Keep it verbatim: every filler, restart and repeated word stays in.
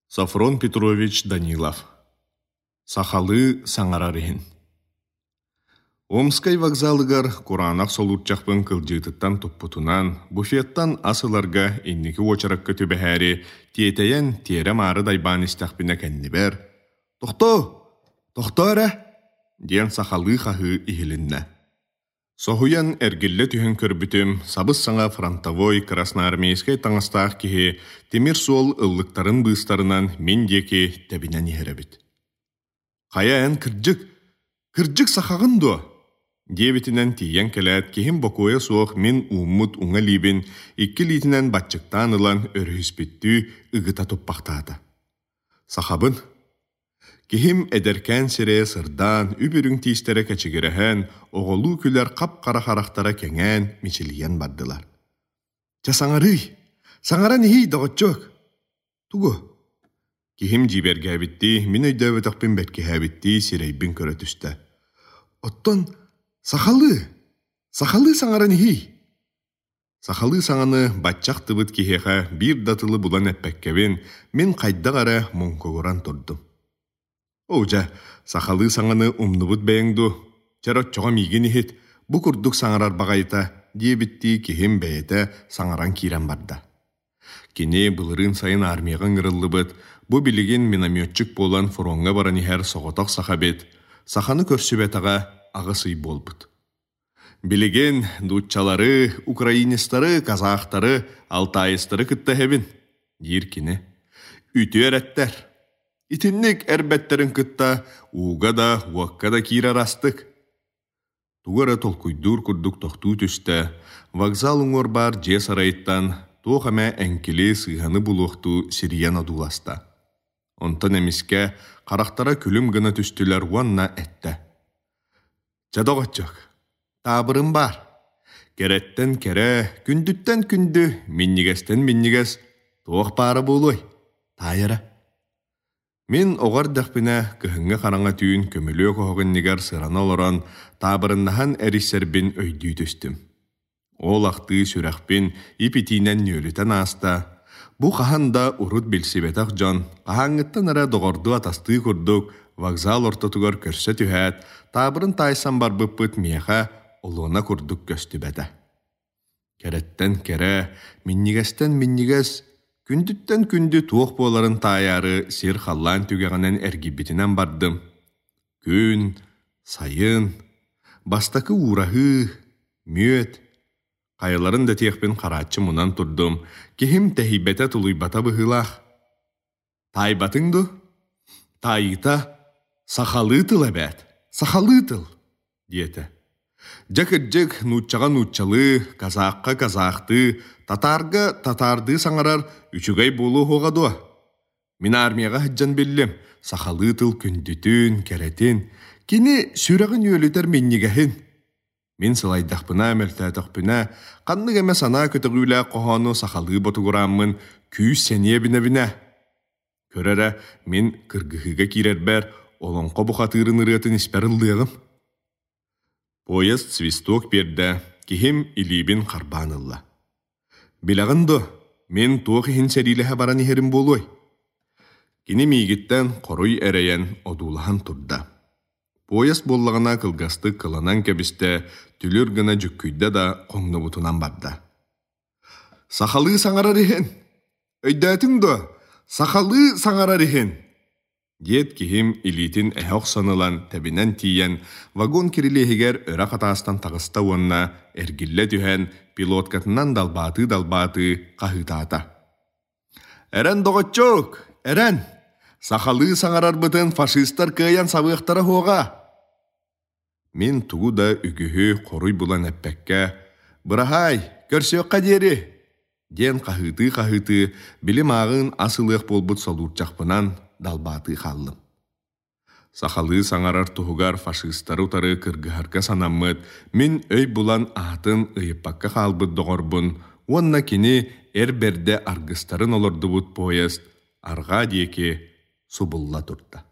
Сафрон Петрович Данилов. Сахалы саңарарихин. Омскай вокзалыгар Куранақ солурчақпын кылжытыттан туппутунан, буфеттан асыларга инники очаракка төбәхәри, тиетейен тиере мары дайбан истақпина кәннибер. «Тохто! Тохто әрі!» ден сахалы хахы ихилинна. Сохуян әргілі түйін көрбітім, сабыз саңа фронтовой красноармейскай таңастақ кеге темір сол ыллықтарын бұстарынан мен деке тәбінен ехеребіт. «Қая ән кірджік, кірджік сақағын до!» Дебетінен тиен кәләт кехім бокоя соқ мен уммут уңа либін, икки литінен батчықтан ылан өріспетті үгіта топпақтады. Сақабын, кехім әдеркән сере сырдан, үбірің тиістері кәчігірәхән, оғылу күлер қап-қара қарақтара кәңән мечілген бардылар. «Ча саңарый, саңара нехей дағытчок?» «Туғы?» Кехім жиберге әбітті, мен өйді өтіқпен бәтке әбітті сирейбін көрі түсті. «Оттон, сақалы, сақалы саңара нехей?» Сақалы саңаны батчақ тыбыт кехеға бір датылы бұлан әппәккебен мен қайдағара мұңкоғыран тұрдым. «Оужа, сақалы саңаны умныбыт бәйіңду, чарот чоға миген ехет, бұ күрдік саңарар бағайта, дебітті кехем бәйеті саңаран кирен барды. Кене бұлырын сайын армияған ғырылыбыт, бұ білеген минометчик болан фронға баран ехер соғытақ сақабет, сақаны көрсібетаға ағысый болбыт. Білеген дұтчалары, украинистары, казақтары, алтайыстары күтті хебін, дейір кене. Үті әрәттер. Итинник әрбәттерін кытта, уға да, уаққа да кира растық. Туғара толкуйдур күрдік тоқту түсті, вокзал ұңыр бар же сарайттан, тоқама әңкелі сыйғаны бұлуқту сириян адуласта. Онтан әміске қарақтара күлім гына түстілер уанна әтті. «Чадоғатчық, табырым бар. Кереттен кере, күндіттен күнді, меннігестен меннігес, тоқ бары болуй, тайыры». Мен оғар дәқпіне кіхіңі қараңа түйін көмілі қоғын негер сырана оларан табырыннахан әрісербін өйді түстім. Ол ақты сүрәқпен епетінен нөлітен аста. Бұ қағанда ұрыт білсебетақ жан, қағаңыттан әрі доғырды атасты күрдік, вокзал ортатығар көрсе түхәт, табырын тайсан бар бұппыт мияға олуына күрдік көсті бәді. Кереттен кере, меннігестен меннігес, күндіттен күнді туық боларын тайары сер қаллан түгеғанен әргибетінен бардым. Күн, сайын, бастақы урахы, мөт. Қайыларын да текпен қаратчы мұнан тұрдым. Кехім тәхибеті тұлыйбата бұғылақ. Тайбатыңды? Тайыта, сақалы тыл әбәт, сақалы тыл, деті. Жакыржык нуччаға нуччалы, казаққа казақты, татарға татарды саңарар үчігай болу хоғадуа. Мен армияға хаджан білім, сақалы тыл күндітін, кәретін, кені сүрағын өлітер меннігәхін. Мен сылайдақпына, мәлтәтіқпіна, қанның әмә сана көтіғілі қоғаны сақалы ботығырамын, күйіс сәне біне-біне. Көрәрі, мен кіргіғіға керер бәр, олонқо бұқатырын ұретін іспәрілдіғым. Поезд свисток берді, кехем илибін қарбанылла. Білағынды, мен тоқ ехін сәриліға баран ехерім болуй. Кені мейгіттен қоруй әрейен одулахан тұрда. Поезд боллағына кылғасты кыланан кәбісті, түлір гына жүккүйді да қоңны бұтынан барды. «Сақалы саңарар ехен! Өйдәтіңді! Сақалы саңарар ехен!» Дед кехим илитин әхоқ санылан тәбінен тиен вагон кирилегер өрі қатастан тағыста онна әргілі түхен пилоткатынан далбаты-далбаты қағытата. «Әрән доғытчок! Әрән! Сақалы саңарар бұтын фашистар күйен сабықтары хоға!» Мен туғы да үгіхі қоруй бұлан әппәкке «Бұрахай, көрсеуққа дері!» Ден қағыты-қағыты білім ағын асылық болбыт солурчақпынан далбаты қалым. Сақалы саңарар тұғығар фашистары ұтары кіргіхарқа санамыд, мен өй бұлан атын ұйыппаққа қалбыд доғырбын, онна кені әрберде арғыстарын олырды бұд поезд, арға деке субылла тұрды.